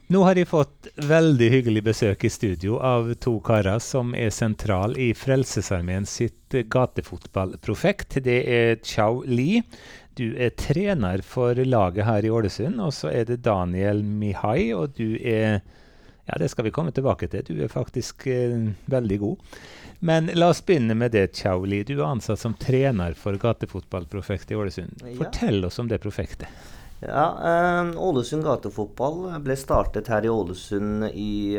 Nå har jeg fått veldig hyggelig besøk i studio av to karer som sentral i Frelsesarmeen sitt gatefotballprofekt. Det Chao Li. Du trener for laget her i Ålesund, og så det Daniel Mihai, og du ja, det skal vi komme tilbake til. Du faktisk veldig god. Men la oss begynne med det, Chao Li. Du ansatt som trener for gatefotballprofektet i Ålesund. Fortell oss om det profektet. Ja, Ålesund gatefotball ble startet her i Ålesund i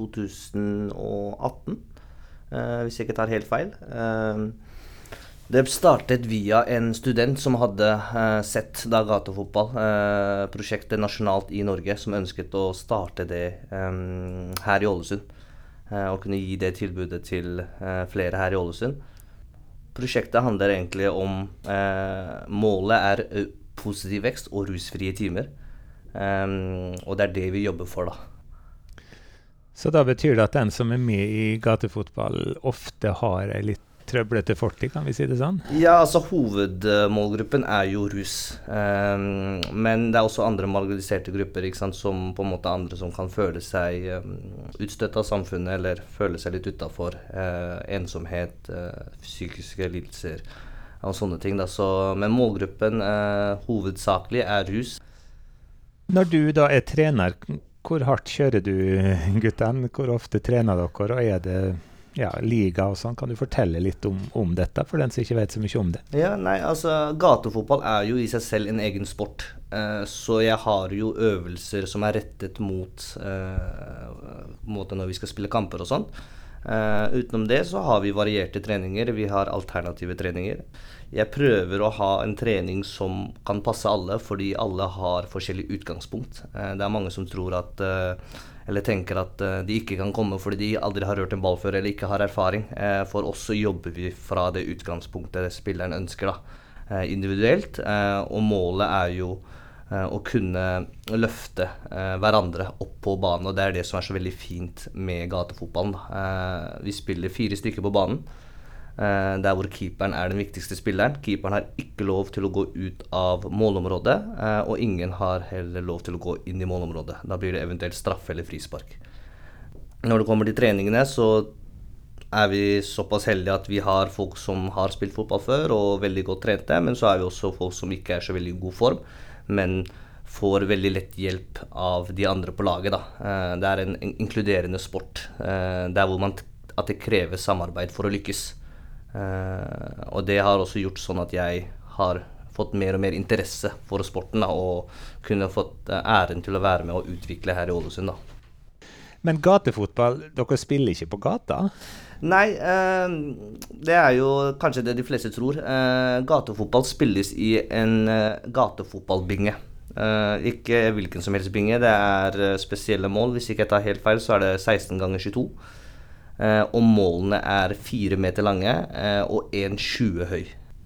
2018, hvis jeg ikke tar helt feil. Det startet via en student som hadde sett da gatefotball, prosjektet nasjonalt i Norge, som ønsket å starte det her i Ålesund, og kunne gi det tilbudet til flere her i Ålesund. Prosjektet handler egentlig om, målet positiv vekst og rusfrie timer. Og det det vi jobber for da. Så da betyr det at den som med i gatefotball ofte har en litt trøblete fortid, kan vi si det sånn? Ja, altså hovedmålgruppen jo rus. Men det også andre marginaliserte grupper, ikke sant, som på en måte andre som kan føle seg utstøtt av samfunnet, eller føle seg litt utenfor, ensomhet, psykiske lidelser, og sånne ting da. Men målgruppen hovedsakelig rus. Når du da trener, hvor hardt kjører du guttene? Hvor ofte trener dere? Og det liga og sånn? Kan du fortelle litt om dette, for den som ikke vet så mye om det? Ja, nei, altså gatefotball jo i seg selv en egen sport. Så jeg har jo øvelser som rettet mot måten når vi skal spille kamper og sånt. Utenom det så har vi varierte treninger, vi har alternative treninger. Jeg prøver å ha en trening som kan passe alle, fordi alle har forskjellig utgangspunkt. Det mange som tror at, eller tenker at de ikke kan komme fordi de aldri har rørt en ball før eller ikke har erfaring. For oss så jobber vi fra det utgangspunktet spilleren ønsker da, individuelt, og målet jo å kunne løfte hverandre opp på banen, og det det som så veldig fint med gatefotballen. Vi spiller 4 stykker på banen, der hvor keeperen den viktigste spilleren. Keeperen har ikke lov til å gå ut av målområdet, og ingen har heller lov til å gå inn i målområdet. Da blir det eventuelt straffe eller frispark. Når det kommer til treningene, så vi såpass heldige at vi har folk som har spilt fotball før og veldig godt trente, men så vi også folk som ikke så veldig i god form, men får veldig lett hjelp av de andre på laget da. Det en inkluderende sport, der hvor at det krever samarbeid for å lykkes. Og det har også gjort sånn at jeg har fått mer og mer interesse for sporten da, og kunne fått æren til å være med og utvikle her i Ålesund da. Men gatefotball, dere spiller ikke på gata? Nei, det jo kanskje det de fleste tror. Gatefotball spilles i en gatefotballbinge. Ikke hvilken som helst binge, det spesielle mål. Hvis ikke jeg tar helt feil, så det 16 ganger 22. Og målene 4 meter lange og 1,20 høy.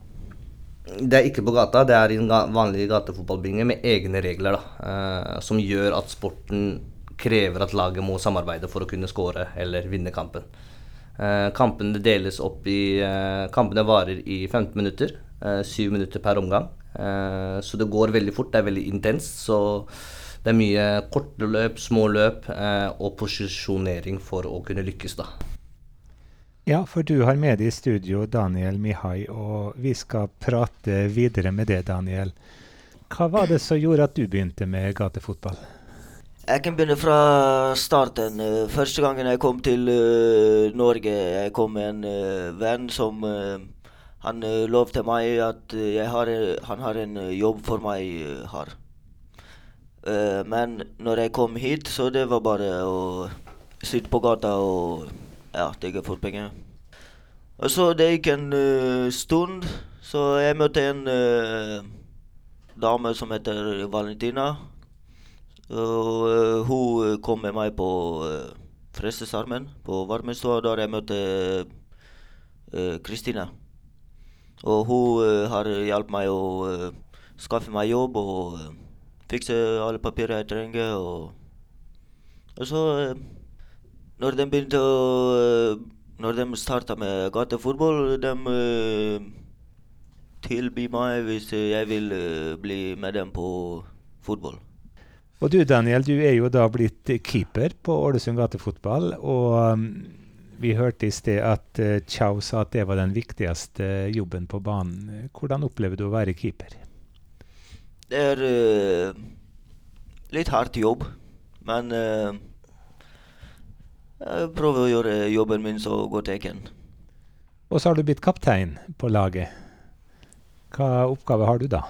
Det ikke på gata, det i en vanlig gatefotballbinge med egne regler da, som gjør at sporten krever at laget må samarbeide for å kunne score eller vinne kampen. Kampene deles opp kampene varer i 15 minutter, 7 minutter per omgang. Så det går veldig fort, det veldig intenst, så det mye korte løp, små løp og posisjonering for å kunne lykkes da. Ja, for du har med deg i studio Daniel Mihai, og vi skal prate videre med det, Daniel. Hva var det som gjorde at du begynte med gatefotball? Jeg kan begynne fra starten. Første gangen jeg kom til Norge, jeg kom med en venn som han lovte meg at han har en jobb for meg her. Men når jeg kom hit, så det var bare å sitte på gata og tigge for penger. Og så det gikk en stund, så jeg møtte en dame som heter Valentina. Og hun kom med meg på Frelsesarmeen på varmestua, der jeg møtte Kristina. Og hun har hjulpet meg å skaffe meg jobb og fikse alle papirer jeg trenger. Og så når de startet med gatefotball, de tilbyr meg hvis jeg vil bli med dem på fotball. Og du Daniel, du jo da blitt keeper på Ålesund gatefotball, og vi hørte i sted at Chow sa at det var den viktigste jobben på banen. Hvordan opplever du å være keeper? Det litt hardt jobb, men jeg prøver å gjøre jobben min så godt jeg kan. Og så har du blitt kaptein på laget. Hva oppgave har du da?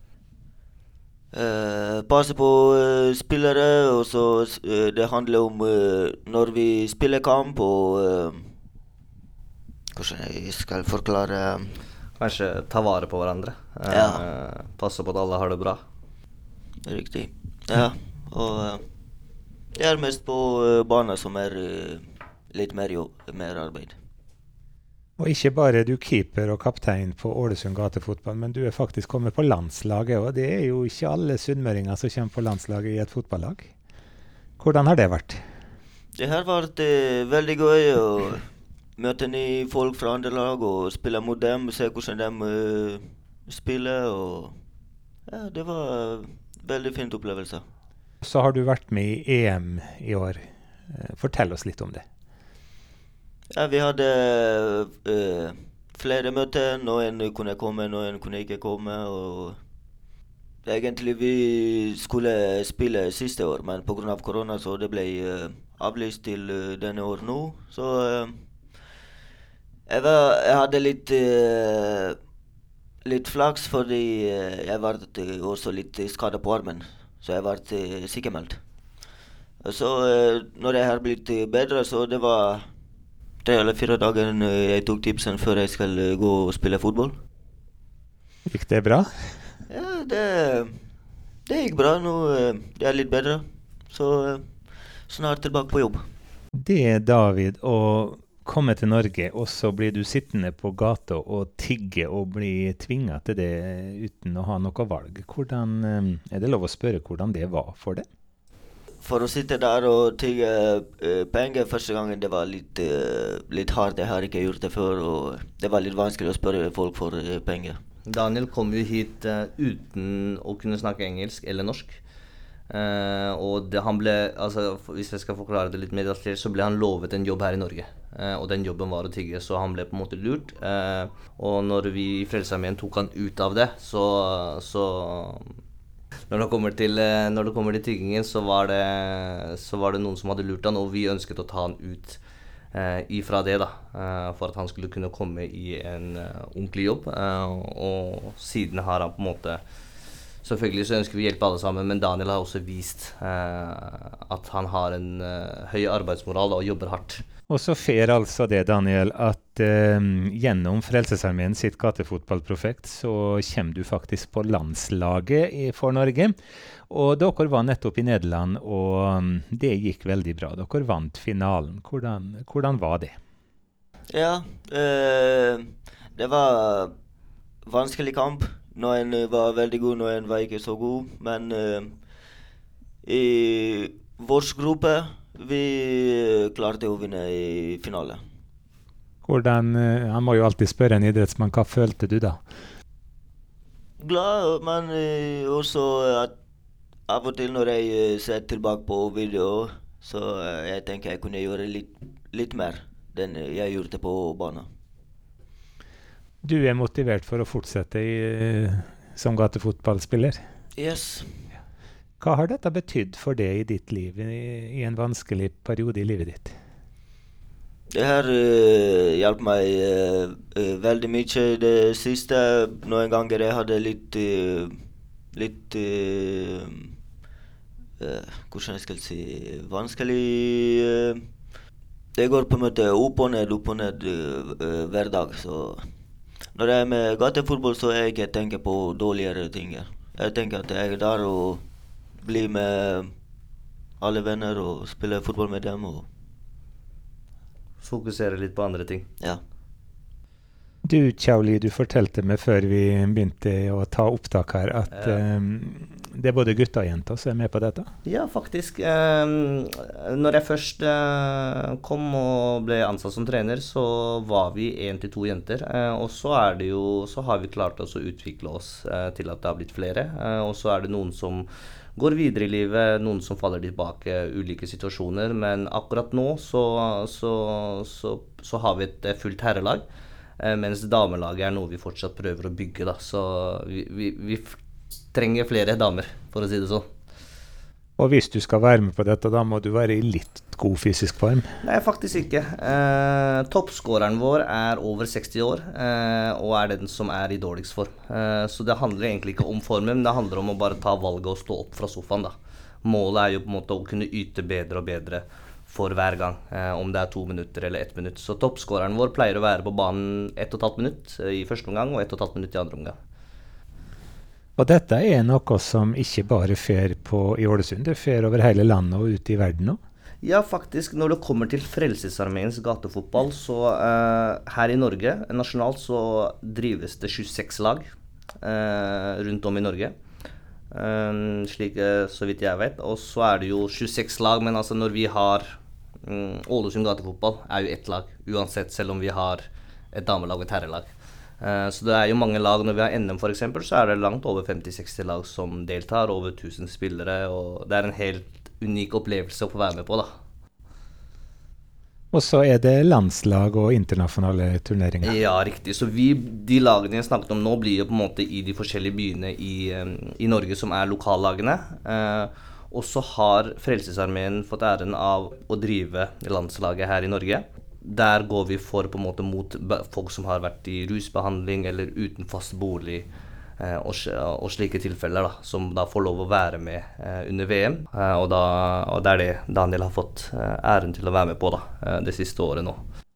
Passe på spillere, og så det handler om når vi spiller kamp, og hvordan jeg skal forklare. Kanskje ta vare på hverandre. Ja. Passe på at alle har det bra. Riktig. Ja, og det mest på banen som litt mer jobb, mer arbeid. Og ikke bare du keeper og kaptein på Ålesund gatefotball, men du faktisk kommet på landslaget, og det jo ikke alle sunnmøringer som kommer på landslaget i et fotballag. Hvordan har det vært? Det har vært veldig gøy å møte nye folk fra andre lag og spille mot dem, se hvordan de spiller, og ja, det var en veldig fin opplevelse. Så har du vært med i EM i år. Fortell oss litt om det. Ja, vi hadde flere møter. Noen kunne komme, noen kunne ikke komme. Og egentlig vi skulle spille siste år, men på grunn av korona så det ble avlyst til denne år nå. Så jeg hadde litt flaks, fordi jeg var også litt skadet på armen. Så jeg var sykemeldt. Så når jeg har blitt bedre, så det var 3 eller 4 dager jeg tok tipsen før jeg skal gå og spille fotball. Gikk det bra? Ja, det gikk bra. Nå det litt bedre. Så snart tilbake på jobb. Det David, å komme til Norge, og så blir du sittende på gata og tigge og bli tvinget til det uten å ha noe valg. Hvordan, det lov å spørre hvordan det var for deg? For å sitte der og tigge penger første gangen, det var litt hardt. Jeg har ikke gjort det før, og det var litt vanskelig å spørre folk for penger. Daniel kom jo hit uten å kunne snakke engelsk eller norsk. Og han ble, altså, hvis jeg skal forklare det litt mer detaljert, så ble han lovet en jobb her i Norge. Og den jobben var å tigge, så han ble på en måte lurt. Og når vi i Frelsesarmeen tok han ut av det, så når det kommer til tiggingen, så var det noen som hadde lurt han, og vi ønsket å ta han ut ifra det da, for at han skulle kunne komme i en ordentlig jobb. Og siden har han på en måte, selvfølgelig så ønsker vi hjelpe alle sammen, men Daniel har også vist at han har en høy arbeidsmoral og jobber hardt. Og så fer altså det, Daniel, at gjennom Frelsesarmeen sitt gatefotballprofekt så kommer du faktisk på landslaget for Norge. Og dere var nettopp i Nederland, og det gikk veldig bra. Dere vant finalen. Hvordan var det? Ja, det var vanskelig kamp. Noen var veldig god, noen var ikke så god. Men i vår gruppe vi klarte å vinne i finale. Han må jo alltid spørre en idrettsmann, hva følte du da? Glad, men også at av og til når jeg ser tilbake på video, så jeg tenker jeg kunne gjøre litt mer enn jeg gjorde på banen. Du motivert for å fortsette som gatefotballspiller? Yes. Hva har dette betydd for deg i ditt liv, i en vanskelig periode i livet ditt? Det har hjulpet meg veldig mye det siste. Noen ganger jeg hadde litt hvordan jeg skal si, vanskelig. Det går på en måte opp og ned hver dag. Så når jeg med gatefotball, så jeg ikke tenker på dårligere ting. Jeg tenker at jeg der og bli med alle venner og spille fotball med dem. Og fokusere litt på andre ting. Ja. Du, Chow Lee, du fortalte meg før vi begynte å ta opptak her at det både gutter og jenter som med på dette? Ja, faktisk. Når jeg først kom og ble ansatt som trener, så var vi 1 til 2 jenter. Og så har vi klart oss å utvikle oss til at det har blitt flere. Og så det noen som går videre i livet, noen som faller tilbake, ulike situasjoner. Men akkurat nå så har vi et fullt herrelag, mens damelaget noe vi fortsatt prøver å bygge. Da. Så vi trenger flere damer, for å si det sånn. Og hvis du skal være med på dette, da må du være i litt god fysisk form? Nei, faktisk ikke. Toppskåreren vår over 60 år, og den som i dårligst form. Så det handler egentlig ikke om formen, men det handler om å bare ta valget og stå opp fra sofaen. Da. Målet jo på en måte å kunne yte bedre og bedre for hver gang, om det 2 minutter eller 1 minutt. Så toppskåreren vår pleier å være på banen 1,5 minutt i første omgang og 1,5 minutt i andre omgang. Og dette noe som ikke bare fer i Ålesund, det fer over hele landet og ut i verden nå? Ja, faktisk. Når det kommer til Frelsesarmeens gatefotball, så her i Norge, nasjonalt, så drives det 26 lag rundt om i Norge. Slik så vidt jeg vet. Og så det jo 26 lag, men altså når vi har Ålesund gatefotball, jo ett lag, uansett, selv om vi har et damelag og et herrelag. Så det jo mange lag. Når vi har NM for eksempel, så det langt over 50-60 lag som deltar, over 1000 spillere, og det en helt unik opplevelse å få være med på, da. Og så det landslag og internasjonale turneringer? Ja, riktig. Så de lagene jeg snakket om nå blir jo på en måte i de forskjellige byene i Norge som lokallagene. Og så har Frelsesarmeen fått æren av å drive landslaget her i Norge. Der går vi for på en måte mot folk som har vært i rusbehandling eller uten fast bolig og slike tilfeller, da, som da får lov å være med under VM. Og det det Daniel har fått æren til å være med på da, det siste året nå.